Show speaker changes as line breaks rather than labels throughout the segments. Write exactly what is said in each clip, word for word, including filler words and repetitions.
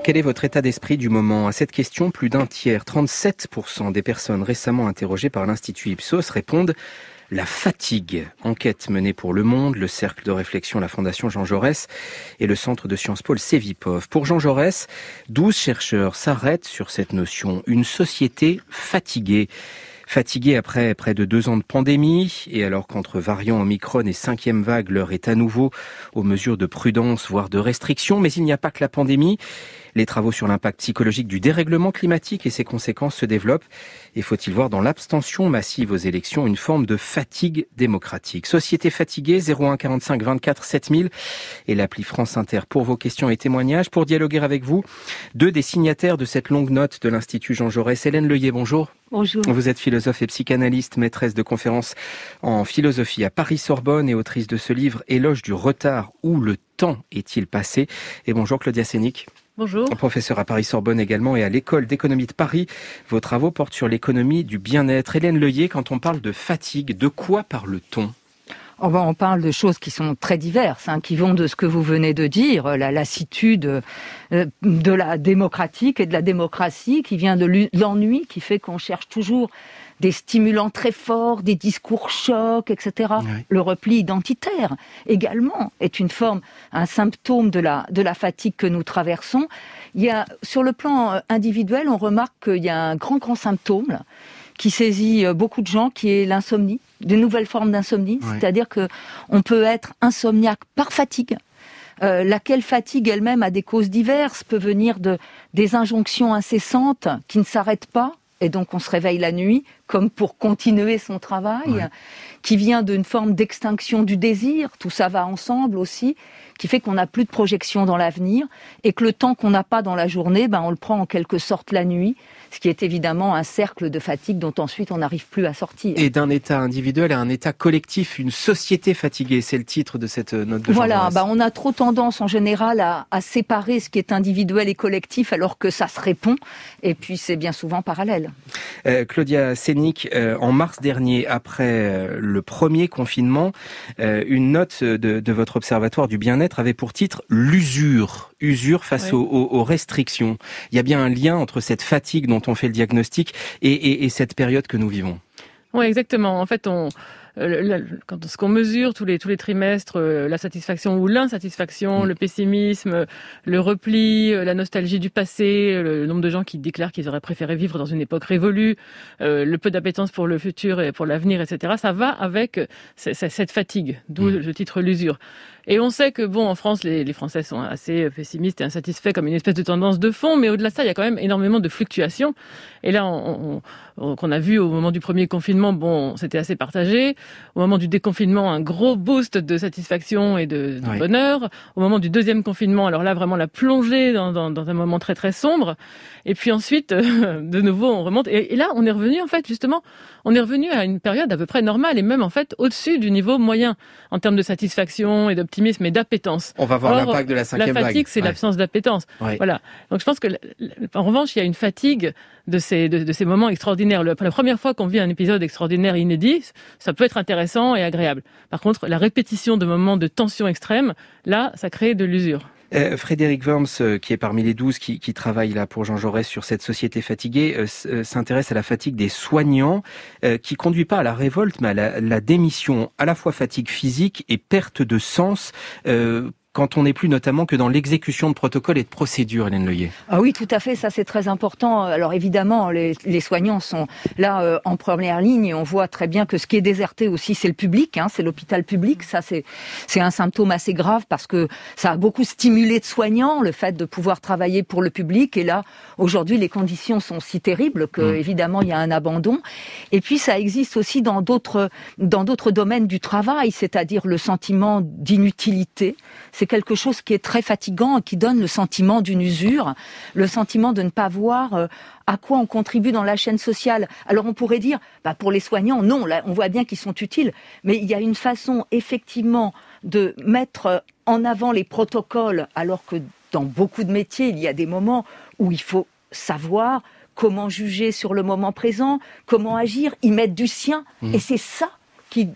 Quel est votre état d'esprit du moment ? À cette question, plus d'un tiers, trente-sept pour cent des personnes récemment interrogées par l'Institut Ipsos répondent la fatigue. Enquête menée pour Le Monde, le Cercle de réflexion, la Fondation Jean Jaurès et le Centre de Sciences Po, le Cevipof. Pour Jean Jaurès, douze chercheurs s'arrêtent sur cette notion, une société fatiguée. Fatiguée après près de deux ans de pandémie, et alors qu'entre variants Omicron et cinquième vague, l'heure est à nouveau aux mesures de prudence, voire de restriction. Mais il n'y a pas que la pandémie. Les travaux sur l'impact psychologique du dérèglement climatique et ses conséquences se développent. Et faut-il voir dans l'abstention massive aux élections une forme de fatigue démocratique ? Société fatiguée, zéro un quarante-cinq vingt-quatre sept mille et l'appli France Inter pour vos questions et témoignages. Pour dialoguer avec vous, deux des signataires de cette longue note de l'Institut Jean Jaurès. Hélène Leuillet, bonjour.
Bonjour.
Vous êtes philosophe et psychanalyste, maîtresse de conférences en philosophie à Paris-Sorbonne et autrice de ce livre « Éloge du retard, où le temps est-il passé ?» Et bonjour Claudia Sénic.
Bonjour.
Professeur à Paris-Sorbonne également et à l'École d'économie de Paris. Vos travaux portent sur l'économie du bien-être. Hélène Leuillet, quand on parle de fatigue, de quoi parle-t-on ?
Oh ben, on parle de choses qui sont très diverses, hein, qui vont de ce que vous venez de dire, la lassitude euh, de la démocratique et de la démocratie, qui vient de l'ennui, qui fait qu'on cherche toujours des stimulants très forts, des discours chocs, et cetera. Oui. Le repli identitaire, également, est une forme, un symptôme de la, de la fatigue que nous traversons. Il y a, sur le plan individuel, on remarque qu'il y a un grand, grand symptôme, là, qui saisit beaucoup de gens, qui est l'insomnie, de nouvelles formes d'insomnie, ouais. C'est-à-dire que on peut être insomniaque par fatigue, euh, laquelle fatigue elle-même a des causes diverses, peut venir de des injonctions incessantes qui ne s'arrêtent pas, et donc on se réveille la nuit, comme pour continuer son travail, ouais. Qui vient d'une forme d'extinction du désir, tout ça va ensemble aussi, qui fait qu'on n'a plus de projection dans l'avenir, et que le temps qu'on n'a pas dans la journée, ben on le prend en quelque sorte la nuit, ce qui est évidemment un cercle de fatigue dont ensuite on n'arrive plus à sortir.
Et d'un état individuel à un état collectif, une société fatiguée, c'est le titre de cette note de Jean
Voilà,
Jaurès.
Bah on a trop tendance en général à, à séparer ce qui est individuel et collectif alors que ça se répond, et puis c'est bien souvent parallèle.
Euh, Claudia Sénic, euh, en mars dernier, après euh, le premier confinement, euh, une note de, de votre observatoire du bien-être avait pour titre « L'usure ». Usure face oui. aux, aux, aux restrictions. Il y a bien un lien entre cette fatigue dont on fait le diagnostic et, et, et cette période que nous vivons.
Oui, exactement. En fait, on, euh, quand ce qu'on mesure tous les tous les trimestres, euh, la satisfaction ou l'insatisfaction, mmh. le pessimisme, le repli, euh, la nostalgie du passé, le, le nombre de gens qui déclarent qu'ils auraient préféré vivre dans une époque révolue, euh, le peu d'appétence pour le futur et pour l'avenir, et cetera. Ça va avec c- c- cette fatigue, d'où mmh. le titre l'usure. Et on sait que, bon, en France, les, les Français sont assez pessimistes et insatisfaits comme une espèce de tendance de fond, mais au-delà de ça, il y a quand même énormément de fluctuations. Et là, on, on, qu'on a vu au moment du premier confinement, bon, c'était assez partagé. Au moment du déconfinement, un gros boost de satisfaction et de, de oui. bonheur. Au moment du deuxième confinement, alors là, vraiment la plongée dans, dans, dans un moment très, très sombre. Et puis ensuite, euh, de nouveau, on remonte. Et, et là, on est revenu, en fait, justement, on est revenu à une période à peu près normale et même, en fait, au-dessus du niveau moyen en termes de satisfaction et d'optimisme et d'appétence.
On va voir
Or,
l'impact de la cinquième vague.
La fatigue, vague. c'est ouais. l'absence d'appétence. Ouais. Voilà. Donc, je pense que, en revanche, il y a une fatigue de ces, de, de ces moments extraordinaires. La première fois qu'on vit un épisode extraordinaire inédit, ça peut être intéressant et agréable. Par contre, la répétition de moments de tension extrême, là, ça crée de l'usure.
Euh, Frédéric Worms, euh, qui est parmi les douze qui, qui travaillent là pour Jean Jaurès sur cette société fatiguée, euh, euh, s'intéresse à la fatigue des soignants, euh, qui conduit pas à la révolte, mais à la, la démission, à la fois fatigue physique et perte de sens. Euh, quand on n'est plus notamment que dans l'exécution de protocoles et de procédures, Hélène Leuillet.
Ah oui, tout à fait, ça c'est très important. Alors évidemment, les, les soignants sont là euh, en première ligne et on voit très bien que ce qui est déserté aussi, c'est le public, hein, c'est l'hôpital public. Ça, c'est, c'est un symptôme assez grave parce que ça a beaucoup stimulé de soignants, le fait de pouvoir travailler pour le public. Et là, aujourd'hui, les conditions sont si terribles que, mmh. évidemment, il y a un abandon. Et puis, ça existe aussi dans d'autres, dans d'autres domaines du travail, c'est-à-dire le sentiment d'inutilité. C'est quelque chose qui est très fatigant et qui donne le sentiment d'une usure, le sentiment de ne pas voir euh, à quoi on contribue dans la chaîne sociale. Alors on pourrait dire, bah pour les soignants, non, là on voit bien qu'ils sont utiles, mais il y a une façon effectivement de mettre en avant les protocoles, alors que dans beaucoup de métiers, il y a des moments où il faut savoir comment juger sur le moment présent, comment agir, y mettre du sien, mmh. et c'est ça qui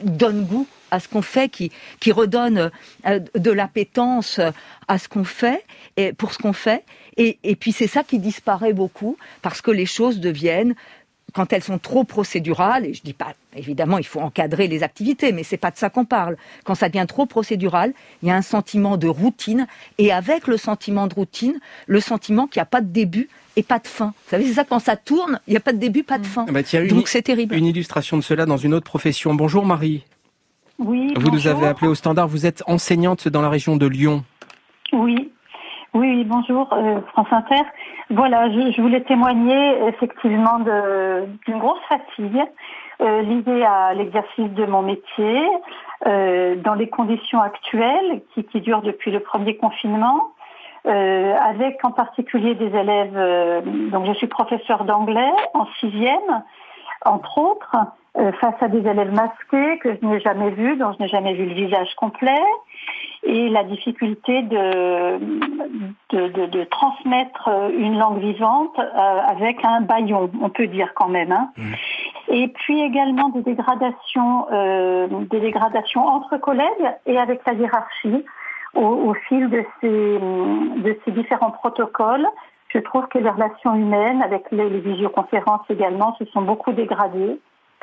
donne goût à ce qu'on fait, qui, qui redonne euh, de l'appétence à ce qu'on fait, et pour ce qu'on fait. Et, et puis c'est ça qui disparaît beaucoup, parce que les choses deviennent, quand elles sont trop procédurales, et je dis pas, évidemment, il faut encadrer les activités, mais c'est pas de ça qu'on parle. Quand ça devient trop procédural, il y a un sentiment de routine, et avec le sentiment de routine, le sentiment qu'il n'y a pas de début et pas de fin. Vous savez, c'est ça, quand ça tourne, il n'y a pas de début, pas de fin.
Bah, tiens,
Donc
une,
c'est terrible.
Une illustration de cela dans une autre profession. Bonjour Marie.
Oui,
Vous
bonjour.
nous avez appelé au standard, vous êtes enseignante dans la région de Lyon.
Oui, oui, bonjour euh, France Inter. Voilà, je, je voulais témoigner effectivement de, d'une grosse fatigue euh, liée à l'exercice de mon métier euh, dans les conditions actuelles qui, qui durent depuis le premier confinement, euh, avec en particulier des élèves. Euh, donc je suis professeure d'anglais en sixième, entre autres, euh, face à des élèves masqués que je n'ai jamais vus, dont je n'ai jamais vu le visage complet. Et la difficulté de, de, de, de transmettre une langue vivante euh, avec un bâillon, on peut dire quand même. Hein. Mmh. Et puis également des dégradations, euh, des dégradations entre collègues et avec la hiérarchie au, au fil de ces, de ces différents protocoles. Je trouve que les relations humaines, avec les, les visioconférences également, se sont beaucoup dégradées.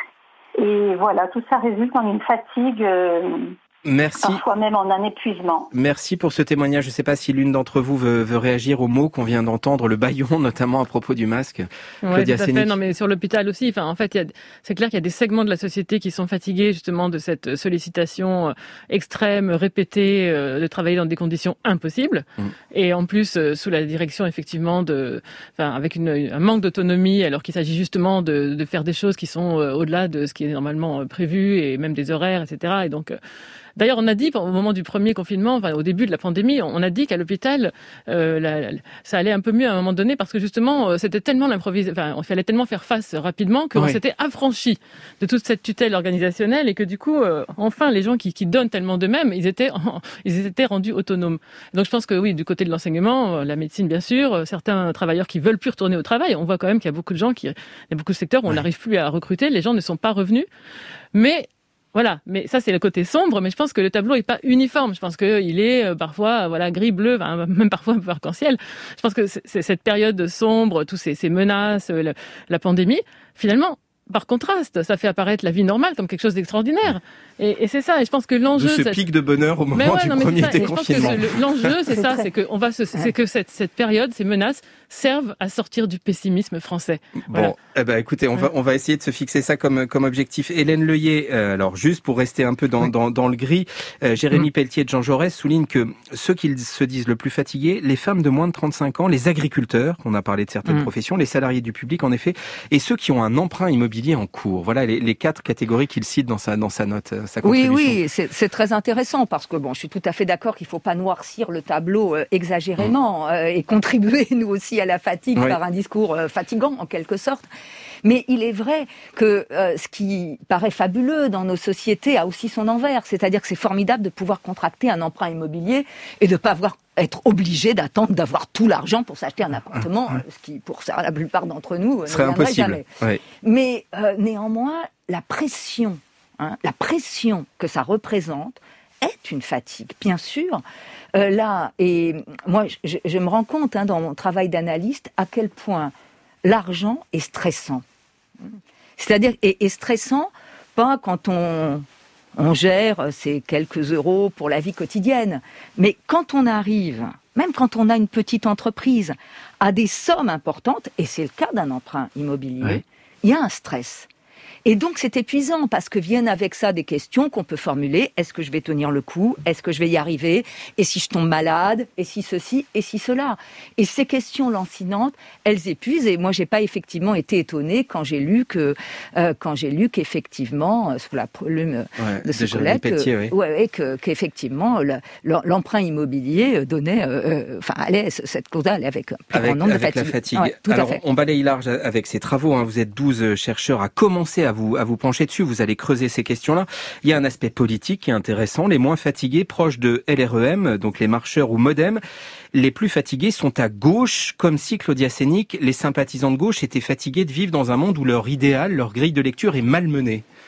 Et voilà, tout ça résulte en une fatigue. Euh,
Merci.
Parfois même en un épuisement.
Merci pour ce témoignage. Je ne sais pas si l'une d'entre vous veut, veut réagir aux mots qu'on vient d'entendre, le bâillon, notamment à propos du masque.
Oui, tout à fait. Non, mais sur l'hôpital aussi. Enfin, en fait, il y a, c'est clair qu'il y a des segments de la société qui sont fatigués justement de cette sollicitation extrême, répétée, de travailler dans des conditions impossibles. Mmh. Et en plus, sous la direction effectivement de, enfin, avec une, un manque d'autonomie, alors qu'il s'agit justement de, de faire des choses qui sont au-delà de ce qui est normalement prévu et même des horaires, et cetera. Et donc d'ailleurs, on a dit, au moment du premier confinement, enfin, au début de la pandémie, on a dit qu'à l'hôpital, euh, la, la, ça allait un peu mieux à un moment donné parce que justement, c'était tellement l'improvisation, enfin, il fallait tellement faire face rapidement qu'on oui. s'était affranchi de toute cette tutelle organisationnelle et que du coup, euh, enfin, les gens qui, qui donnent tellement d'eux-mêmes, ils étaient, en, ils étaient rendus autonomes. Donc, je pense que oui, du côté de l'enseignement, la médecine, bien sûr, certains travailleurs qui veulent plus retourner au travail, on voit quand même qu'il y a beaucoup de gens qui, il y a beaucoup de secteurs où on n'arrive plus à recruter, les gens ne sont pas revenus, mais voilà, mais ça c'est le côté sombre, mais je pense que le tableau est pas uniforme. Je pense qu'il est euh, parfois voilà gris, bleu, enfin, même parfois un peu arc-en-ciel. Je pense que c'est, c'est cette période sombre, tous ces, ces menaces, la, la pandémie, finalement, par contraste, ça fait apparaître la vie normale comme quelque chose d'extraordinaire. Et, et c'est ça. Et je pense que l'enjeu,
de ce
ça...
pic de bonheur au moment ouais, du non, premier déconfinement.
Je pense que l'enjeu, c'est ça, c'est que on va, se, c'est que cette, cette période, ces menaces, servent à sortir du pessimisme français. Voilà.
Bon, eh ben, écoutez, on va, on va essayer de se fixer ça comme, comme objectif. Hélène Leuillet, euh, alors juste pour rester un peu dans, oui. dans, dans le gris, euh, Jérémy mmh. Pelletier de Jean Jaurès souligne que ceux qui se disent le plus fatigués, les femmes de moins de trente-cinq ans, les agriculteurs, on a parlé de certaines mmh. professions, les salariés du public en effet, et ceux qui ont un emprunt immobilier en cours. Voilà les, les quatre catégories qu'il cite dans sa, dans sa note, sa contribution.
Oui, oui, c'est, c'est très intéressant parce que bon, je suis tout à fait d'accord qu'il ne faut pas noircir le tableau euh, exagérément mmh. euh, et contribuer nous aussi à la fatigue oui. par un discours euh, fatigant en quelque sorte. Mais il est vrai que euh, ce qui paraît fabuleux dans nos sociétés a aussi son envers. C'est-à-dire que c'est formidable de pouvoir contracter un emprunt immobilier et de ne pas avoir être obligé d'attendre d'avoir tout l'argent pour s'acheter un appartement, ah, ouais. ce qui, pour ça, la plupart d'entre nous,
ce serait
ne
impossible.
Jamais.
Ouais.
Mais euh, néanmoins, la pression, hein, la pression que ça représente est une fatigue, bien sûr. Euh, là, et moi, je, je me rends compte hein, dans mon travail d'analyste à quel point l'argent est stressant. C'est-à-dire, et, et stressant, pas quand on... on gère ces quelques euros pour la vie quotidienne. Mais quand on arrive, même quand on a une petite entreprise, à des sommes importantes, et c'est le cas d'un emprunt immobilier, oui. il y a un stress. Et donc c'est épuisant parce que viennent avec ça des questions qu'on peut formuler. Est-ce que je vais tenir le coup ? Est-ce que je vais y arriver ? Et si je tombe malade ? Et si ceci ? Et si cela ? Et ces questions lancinantes, elles épuisent. Et moi, j'ai pas effectivement été étonnée quand j'ai lu que, euh, quand j'ai lu qu'effectivement, sous la plume ouais, de ce collègue, que, oui. ouais, que, qu'effectivement, le, l'emprunt immobilier donnait, euh, enfin, allait, cette cause-là allait avec un plus
avec,
grand nombre
avec
de fatigues.
La fatigue.
Ouais, tout
Alors,
à fait.
on balaye large avec ces travaux. Hein. Vous êtes douze chercheurs à commencer à vous, à vous pencher dessus. Vous allez creuser ces questions-là. Il y a un aspect politique qui est intéressant. Les moins fatigués, proches de L R E M, donc les marcheurs ou Modem, les plus fatigués sont à gauche, comme si Claudia Sénic, les sympathisants de gauche étaient fatigués de vivre dans un monde où leur idéal, leur grille de lecture est malmenée.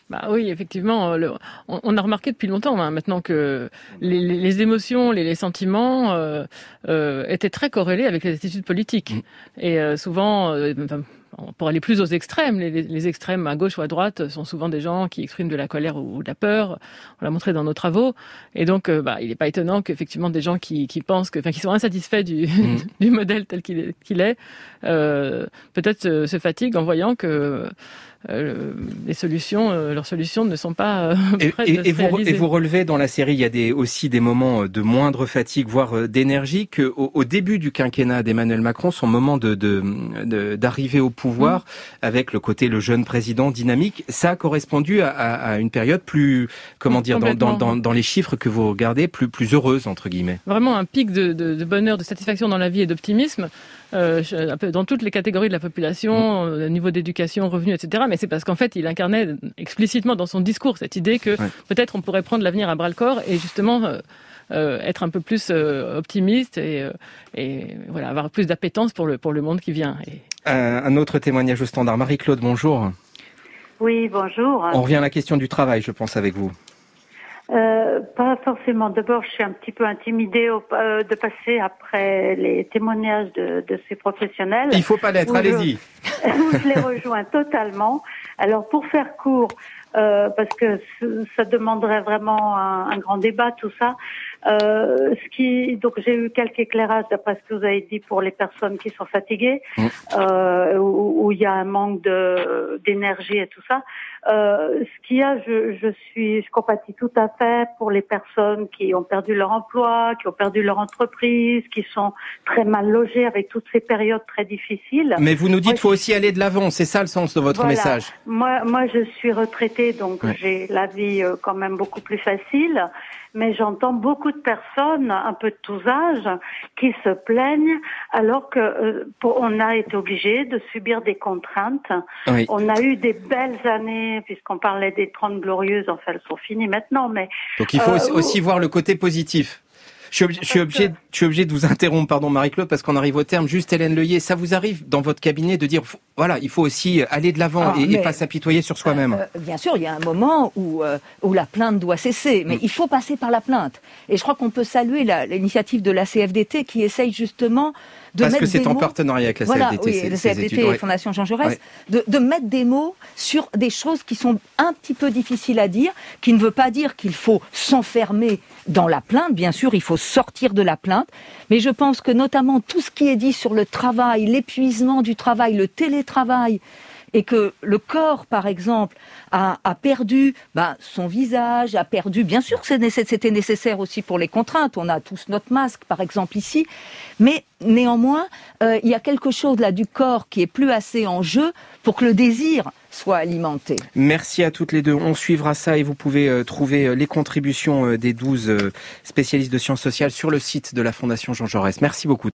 Bah oui, effectivement, le, on, on a remarqué depuis longtemps hein, maintenant que les, les émotions, les, les sentiments euh, euh, étaient très corrélés avec les attitudes politiques. Mmh. Et euh, souvent, euh, pour aller plus aux extrêmes, les, les extrêmes à gauche ou à droite sont souvent des gens qui expriment de la colère ou de la peur. On l'a montré dans nos travaux. Et donc, euh, bah, il n'est pas étonnant qu'effectivement des gens qui, qui pensent que, enfin, qui sont insatisfaits du, mmh. du modèle tel qu'il est, qu'il est euh, peut-être se, se fatiguent en voyant que Euh, les solutions, euh, leurs solutions ne sont pas euh, prêtes
et,
de
et,
se
vous,
réaliser.
Et vous relevez dans la série, il y a des, aussi des moments de moindre fatigue, voire euh, d'énergie, que au, au début du quinquennat d'Emmanuel Macron, son moment de, de, de d'arriver au pouvoir, mmh. avec le côté le jeune président dynamique, ça a correspondu à, à, à une période plus, comment dire, dans, dans, dans, dans les chiffres que vous regardez, plus, plus heureuse entre guillemets.
Vraiment un pic de, de, de bonheur, de satisfaction dans la vie et d'optimisme. Euh, un peu dans toutes les catégories de la population, mmh. niveau d'éducation, revenus, et cetera. Mais c'est parce qu'en fait, il incarnait explicitement dans son discours cette idée que ouais. peut-être on pourrait prendre l'avenir à bras-le-corps et justement euh, euh, être un peu plus euh, optimiste et, euh, et voilà, avoir plus d'appétence pour le, pour le monde qui vient. Et...
Euh, un autre témoignage au standard. Marie-Claude, bonjour.
Oui, bonjour.
On revient à la question du travail, je pense, avec vous.
Euh, pas forcément. D'abord, je suis un petit peu intimidée au, euh, de passer après les témoignages de, de ces professionnels.
Il faut pas l'être, allez-y.
Je, je les rejoins totalement. Alors, pour faire court, euh, parce que ça demanderait vraiment un, un grand débat, tout ça. Euh, ce qui, donc, j'ai eu quelques éclairages d'après ce que vous avez dit pour les personnes qui sont fatiguées, mmh. euh, où, où il y a un manque de d'énergie et tout ça. Euh, ce qu'il y a, je, je suis, je compatis tout à fait pour les personnes qui ont perdu leur emploi, qui ont perdu leur entreprise, qui sont très mal logées avec toutes ces périodes très difficiles.
Mais vous nous dites, qu'il faut aussi aller de l'avant, c'est ça le sens de votre
voilà.
message.
Moi, moi, je suis retraitée, donc
ouais.
j'ai la vie euh, quand même beaucoup plus facile. Mais j'entends beaucoup de personnes, un peu de tous âges, qui se plaignent alors que euh, pour, on a été obligé de subir des contraintes.
Oui.
On a eu des belles années, puisqu'on parlait des trente glorieuses, enfin elles sont finies maintenant. Mais
donc il faut
euh,
aussi voir le côté positif. Je suis, obligé, je, suis obligé, je suis obligé de vous interrompre, pardon Marie-Claude, parce qu'on arrive au terme. Juste Hélène Leuillet, ça vous arrive dans votre cabinet de dire, voilà, il faut aussi aller de l'avant ah, et, et pas s'apitoyer sur soi-même.
Euh, bien sûr, il y a un moment où, euh, où la plainte doit cesser, mais mmh. il faut passer par la plainte. Et je crois qu'on peut saluer la, l'initiative de la C F D T qui essaye justement de
Parce
mettre
que c'est
des
en
mots,
partenariat avec la
voilà,
C F D T.
Oui,
c'est,
la C F D T
études,
et
ouais.
Fondation Jean Jaurès,
ouais.
de, de mettre des mots sur des choses qui sont un petit peu difficiles à dire, qui ne veut pas dire qu'il faut s'enfermer dans la plainte. Bien sûr, il faut sortir de la plainte. Mais je pense que notamment tout ce qui est dit sur le travail, l'épuisement du travail, le télétravail, et que le corps, par exemple, a, a perdu ben, son visage, a perdu... Bien sûr que c'était nécessaire aussi pour les contraintes. On a tous notre masque, par exemple, ici. Mais néanmoins, euh, il y a quelque chose là du corps qui est plus assez en jeu pour que le désir soit alimenté.
Merci à toutes les deux. On suivra ça et vous pouvez euh, trouver euh, les contributions euh, des douze euh, spécialistes de sciences sociales sur le site de la Fondation Jean Jaurès. Merci beaucoup.